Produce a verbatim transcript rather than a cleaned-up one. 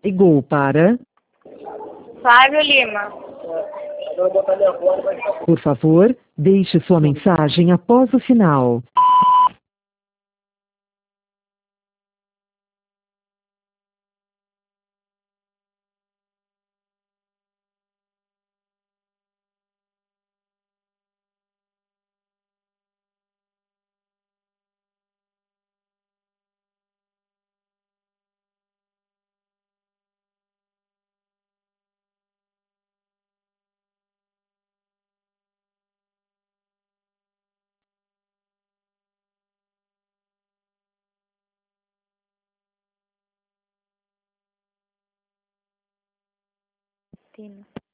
Ligou para... Flávio Lima. Por favor, deixe sua mensagem após o sinal. Tina.